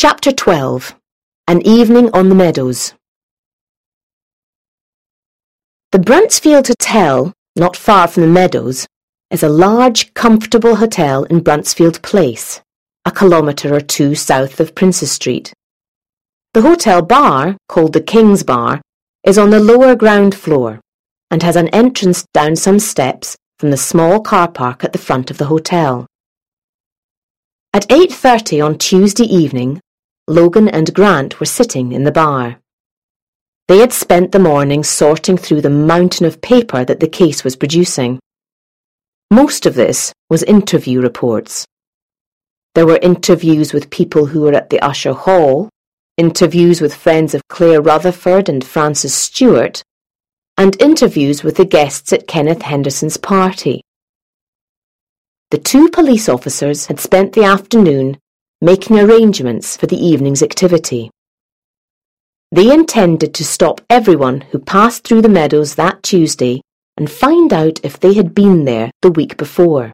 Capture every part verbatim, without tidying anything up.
Chapter twelve. An Evening on the Meadows. The Bruntsfield Hotel, not far from the Meadows, is a large, comfortable hotel in Bruntsfield Place, a kilometre or two south of Princes Street. The hotel bar, called the King's Bar, is on the lower ground floor and has an entrance down some steps from the small car park at the front of the hotel. At eight thirty on Tuesday evening, Logan and Grant were sitting in the bar. They had spent the morning sorting through the mountain of paper that the case was producing. Most of this was interview reports. There were interviews with people who were at the Usher Hall, interviews with friends of Claire Rutherford and Frances Stewart, and interviews with the guests at Kenneth Henderson's party. The two police officers had spent the afternoon making arrangements for the evening's activity. They intended to stop everyone who passed through the Meadows that Tuesday and find out if they had been there the week before.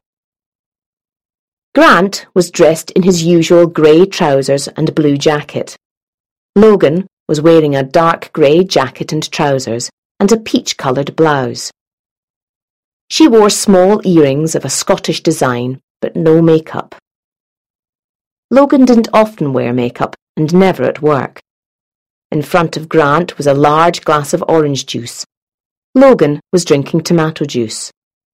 Grant was dressed in his usual grey trousers and blue jacket. Logan was wearing a dark grey jacket and trousers and a peach-coloured blouse. She wore small earrings of a Scottish design, but no makeup. Logan didn't often wear makeup and never at work. In front of Grant was a large glass of orange juice. Logan was drinking tomato juice.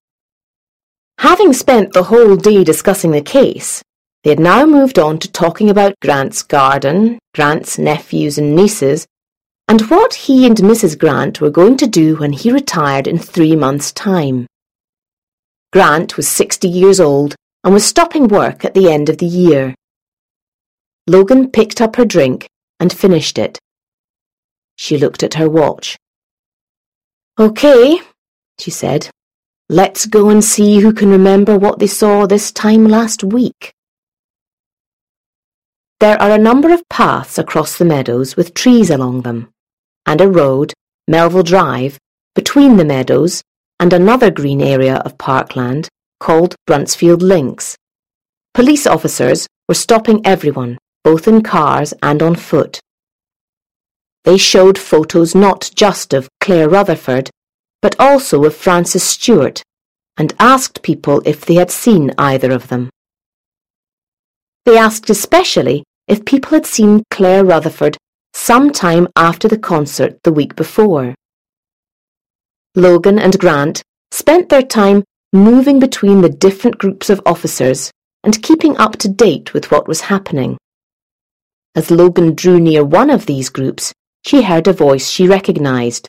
Having spent the whole day discussing the case, they had now moved on to talking about Grant's garden, Grant's nephews and nieces, and what he and Missus Grant were going to do when he retired in three months' time. Grant was sixty years old and was stopping work at the end of the year. Logan picked up her drink and finished it. She looked at her watch. "Okay," she said. "Let's go and see who can remember what they saw this time last week." There are a number of paths across the meadows with trees along them, and a road, Melville Drive, between the meadows and another green area of parkland called Bruntsfield Links. Police officers were stopping everyone, both in cars and on foot. They showed photos not just of Claire Rutherford, but also of Frances Stewart, and asked people if they had seen either of them. They asked especially if people had seen Claire Rutherford some time after the concert the week before. Logan and Grant spent their time moving between the different groups of officers and keeping up to date with what was happening. As Logan drew near one of these groups, she heard a voice she recognised.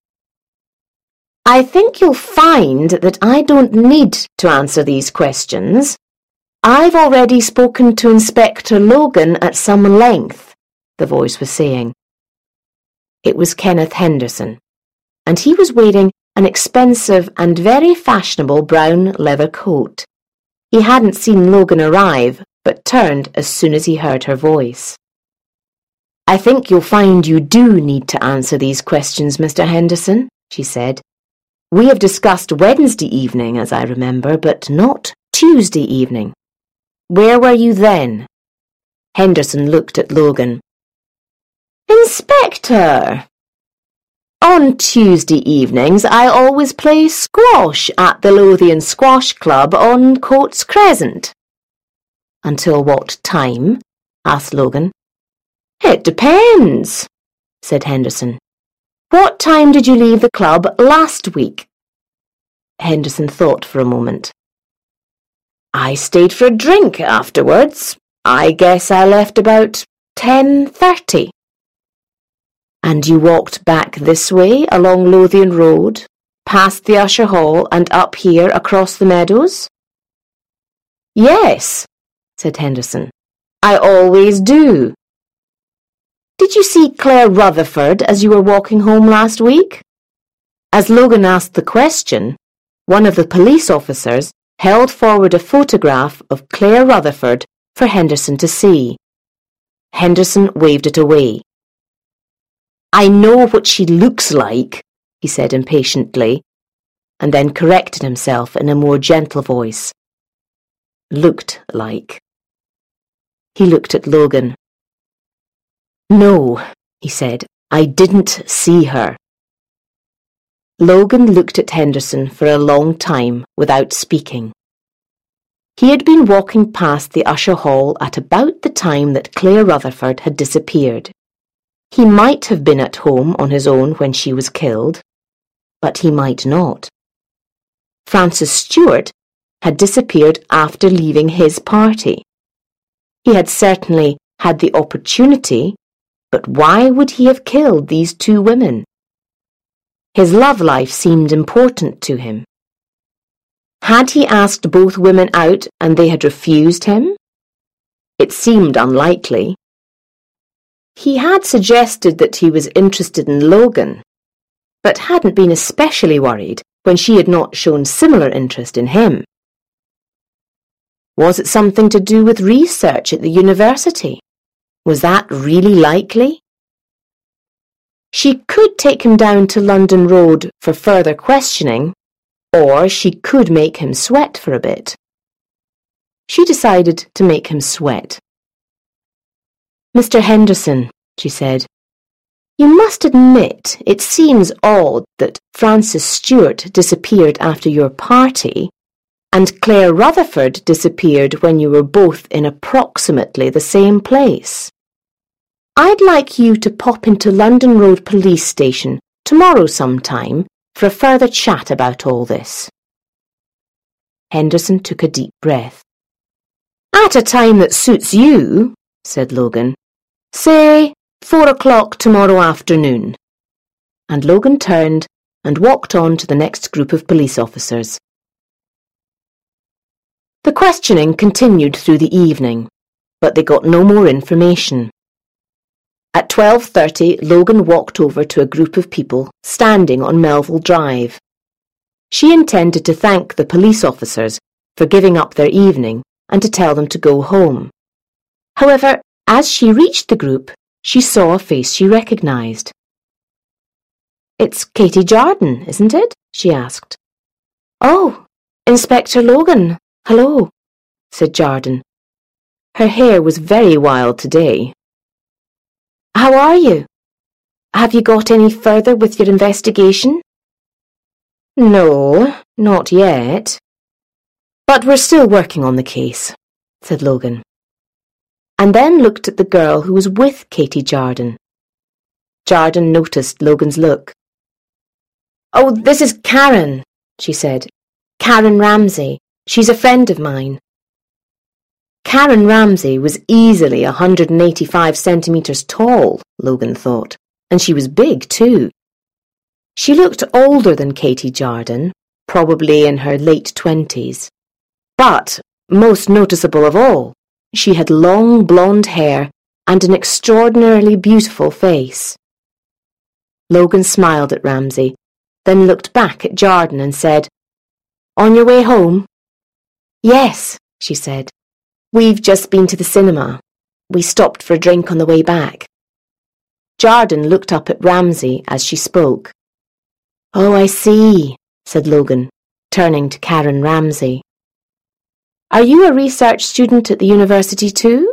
"I think you'll find that I don't need to answer these questions. I've already spoken to Inspector Logan at some length," the voice was saying. It was Kenneth Henderson, and he was wearing an expensive and very fashionable brown leather coat. He hadn't seen Logan arrive, but turned as soon as he heard her voice. "I think you'll find you do need to answer these questions, Mister Henderson," she said. "We have discussed Wednesday evening, as I remember, but not Tuesday evening. Where were you then?" Henderson looked at Logan. "Inspector, on Tuesday evenings I always play squash at the Lothian Squash Club on Coates Crescent." "Until what time?" asked Logan. "It depends," said Henderson. "What time did you leave the club last week?" Henderson thought for a moment. "I stayed for a drink afterwards. I guess I left about ten thirty. "And you walked back this way along Lothian Road, past the Usher Hall and up here across the meadows?" "Yes," said Henderson. "I always do." "Did you see Claire Rutherford as you were walking home last week?" As Logan asked the question, one of the police officers held forward a photograph of Claire Rutherford for Henderson to see. Henderson waved it away. "I know what she looks like," he said impatiently, and then corrected himself in a more gentle voice. "Looked like." He looked at Logan. No, he said, I didn't see her. Logan looked at Henderson for a long time without speaking. He had been walking past the Usher Hall at about the time that Claire Rutherford had disappeared. He might have been at home on his own when she was killed, but he might not. Frances Stewart had disappeared after leaving his party. He had certainly had the opportunity, but why would he have killed these two women? His love life seemed important to him. Had he asked both women out and they had refused him? It seemed unlikely. He had suggested that he was interested in Logan, but hadn't been especially worried when she had not shown similar interest in him. Was it something to do with research at the university? Was that really likely? She could take him down to London Road for further questioning, or she could make him sweat for a bit. She decided to make him sweat. Mister Henderson, she said, you must admit it seems odd that Frances Stewart disappeared after your party and Claire Rutherford disappeared when you were both in approximately the same place. I'd like you to pop into London Road Police Station tomorrow sometime for a further chat about all this. Henderson took a deep breath. At a time that suits you, said Logan. Say, four o'clock tomorrow afternoon. And Logan turned and walked on to the next group of police officers. The questioning continued through the evening, but they got no more information. At twelve thirty, Logan walked over to a group of people standing on Melville Drive. She intended to thank the police officers for giving up their evening and to tell them to go home. However, as she reached the group, she saw a face she recognised. It's Katy Jardine, isn't it? She asked. Oh, Inspector Logan, hello, said Jardine. Her hair was very wild today. How are you? Have you got any further with your investigation? No, not yet. But we're still working on the case, said Logan, and then looked at the girl who was with Katy Jardine. Jardine noticed Logan's look. Oh, this is Karen, she said. Karen Ramsey. She's a friend of mine. Karen Ramsey was easily one hundred eighty-five centimetres tall, Logan thought, and she was big too. She looked older than Katy Jardine, probably in her late twenties. But, most noticeable of all, she had long blonde hair and an extraordinarily beautiful face. Logan smiled at Ramsey, then looked back at Jardine and said, On your way home? Yes, she said. We've just been to the cinema. We stopped for a drink on the way back. Jardine looked up at Ramsey as she spoke. Oh, I see, said Logan, turning to Karen Ramsey. Are you a research student at the university too?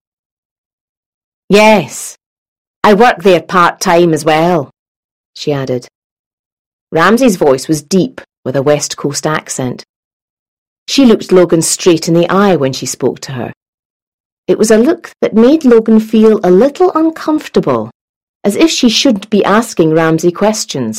Yes. I work there part-time as well, she added. Ramsey's voice was deep with a West Coast accent. She looked Logan straight in the eye when she spoke to her. It was a look that made Logan feel a little uncomfortable, as if she shouldn't be asking Ramsey questions.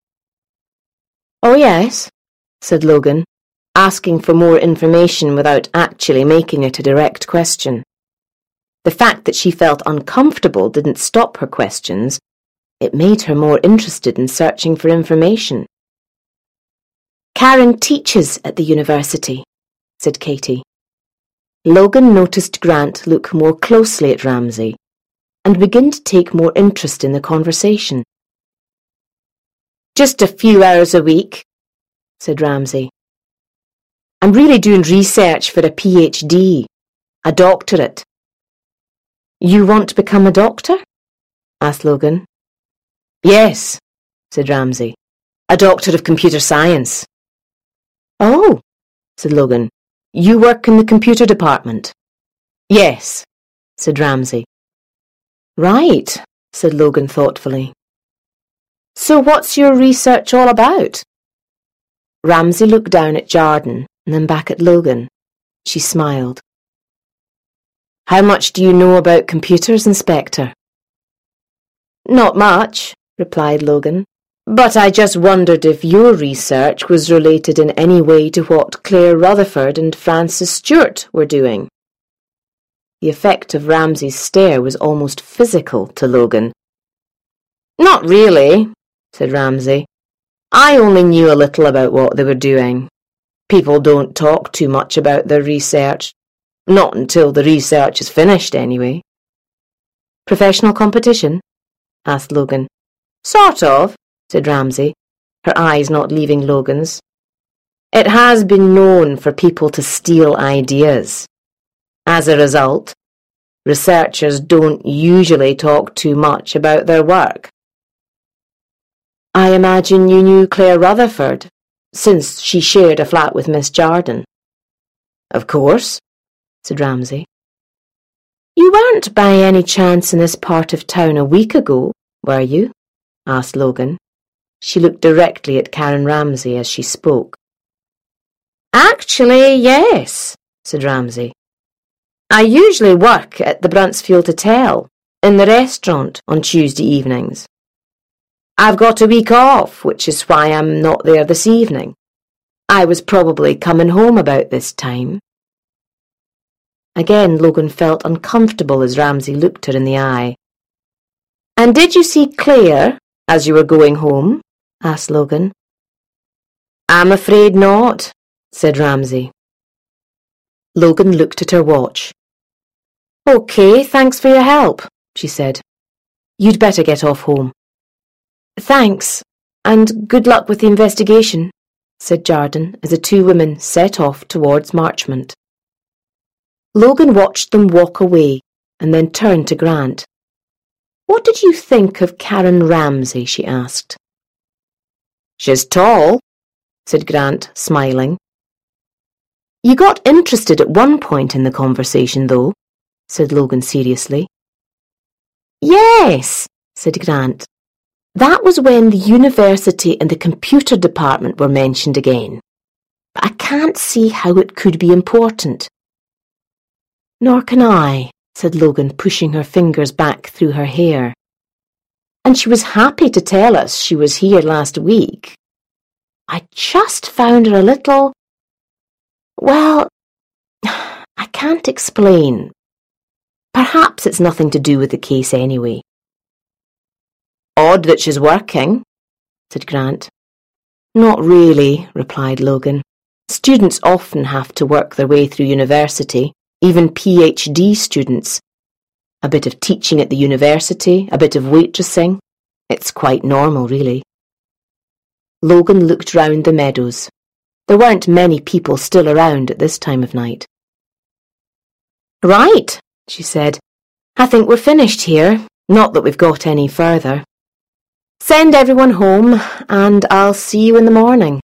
Oh yes, said Logan, asking for more information without actually making it a direct question. The fact that she felt uncomfortable didn't stop her questions. It made her more interested in searching for information. Karen teaches at the university, said Katy. Logan noticed Grant look more closely at Ramsey and begin to take more interest in the conversation. Just a few hours a week, said Ramsey. I'm really doing research for a PhD, a doctorate. You want to become a doctor? Asked Logan. Yes, said Ramsey. A doctor of computer science. Oh, said Logan. You work in the computer department? Yes, said Ramsey. Right, said Logan thoughtfully. So what's your research all about? Ramsay looked down at Jardine and then back at Logan. She smiled. How much do you know about computers, Inspector? Not much, replied Logan, but I just wondered if your research was related in any way to what Claire Rutherford and Frances Stewart were doing. The effect of Ramsay's stare was almost physical to Logan. Not really, said Ramsay. I only knew a little about what they were doing. People don't talk too much about their research. Not until the research is finished, anyway. Professional competition? Asked Logan. Sort of, said Ramsay, her eyes not leaving Logan's. It has been known for people to steal ideas. As a result, researchers don't usually talk too much about their work. I imagine you knew Claire Rutherford, since she shared a flat with Miss Jardine. Of course, said Ramsay. You weren't by any chance in this part of town a week ago, were you? Asked Logan. She looked directly at Karen Ramsay as she spoke. Actually, yes, said Ramsay. I usually work at the Bruntsfield Hotel, in the restaurant, on Tuesday evenings. I've got a week off, which is why I'm not there this evening. I was probably coming home about this time. Again, Logan felt uncomfortable as Ramsay looked her in the eye. And did you see Claire as you were going home? Asked Logan. I'm afraid not, said Ramsay. Logan looked at her watch. OK, thanks for your help, she said. You'd better get off home. Thanks, and good luck with the investigation, said Jardine as the two women set off towards Marchmont. Logan watched them walk away and then turned to Grant. What did you think of Karen Ramsay? She asked. She's tall, said Grant, smiling. You got interested at one point in the conversation, though, said Logan seriously. Yes, said Grant. That was when the university and the computer department were mentioned again. But I can't see how it could be important. Nor can I, said Logan, pushing her fingers back through her hair. And she was happy to tell us she was here last week. I just found her a little... Well, I can't explain. Perhaps it's nothing to do with the case anyway. Odd that she's working, said Grant. Not really, replied Logan. Students often have to work their way through university, even PhD students. A bit of teaching at the university, a bit of waitressing. It's quite normal, really. Logan looked round the meadows. There weren't many people still around at this time of night. Right, she said. I think we're finished here. Not that we've got any further. Send everyone home, and I'll see you in the morning.